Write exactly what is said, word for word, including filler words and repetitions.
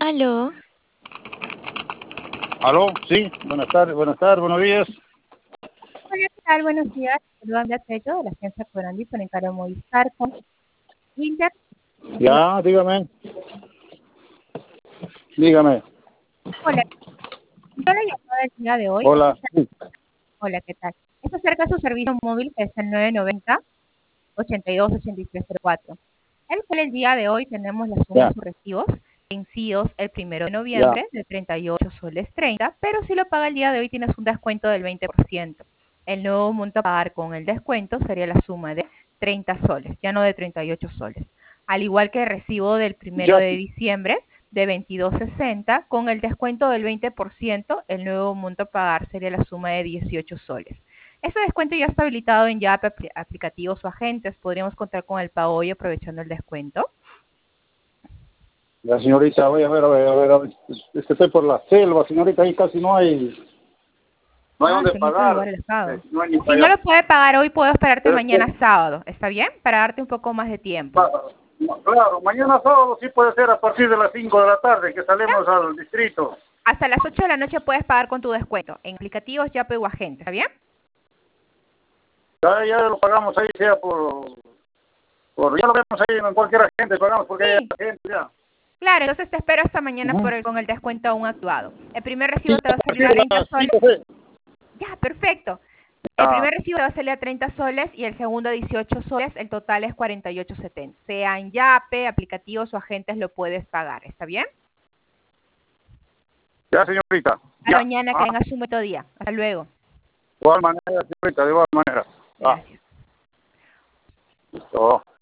Aló. Aló, sí, buenas tardes, buenas tardes, buenos días. Hola, ¿qué tal? Buenos días. Saludos a Tello de la agencia Corandi por encargo de Movistar con Wilder. Ya, dígame. Dígame. Hola. Yo le llamada el día de hoy. Hola. Hola, ¿qué tal? Es acerca de su servicio móvil que es el nueve noventa, ochenta y dos, ochenta y tres cero cuatro. El cual el día de hoy tenemos la suma Ya. de sus recibos vencidos el primero de Ya. noviembre de treinta y ocho soles treinta, pero si lo paga el día de hoy tienes un descuento del veinte por ciento. El nuevo monto a pagar con el descuento sería la suma de treinta soles, ya no de treinta y ocho soles. Al igual que el recibo del primero Ya. de diciembre de veintidós sesenta, con el descuento del veinte por ciento, el nuevo monto a pagar sería la suma de dieciocho soles. Ese descuento ya está habilitado en Yape, apl- aplicativos o agentes. Podríamos contar con el pago hoy aprovechando el descuento. La señorita, voy a ver, a ver, a ver, a ver. Es que estoy por la selva, señorita, ahí casi no hay, no hay Ah, dónde se necesita lugar pagar. el pago. Eh, No hay ni Si para no allá. lo puede pagar hoy, puedo esperarte Pero es mañana que, sábado. ¿Está bien? Para darte un poco más de tiempo. claro, claro, mañana sábado sí puede ser a partir de las cinco de la tarde que salimos al distrito. Hasta las ocho de la noche puedes pagar con tu descuento en aplicativos, Yape o agentes. ¿Está bien? Ya, ya lo pagamos ahí, sea por, por, ya lo vemos ahí en cualquier agente, pagamos porque hay Sí. agente ya. Claro, entonces te espero hasta mañana Ujú. por el, con el descuento aún actuado. El primer recibo Sí, te va a a salir partir a de treinta las soles. cinco, sí. Ya, perfecto. El Ah, primer recibo te va a salir a treinta soles y el segundo dieciocho soles. El total es cuarenta y ocho setenta. Sea en Yape, aplicativos o agentes lo puedes pagar. ¿Está bien? ya, señorita. Hasta Ya. mañana, que Ah, tengas un buen día. Hasta luego. de igual manera, señorita, de igual manera. Ah, Gracias. listo.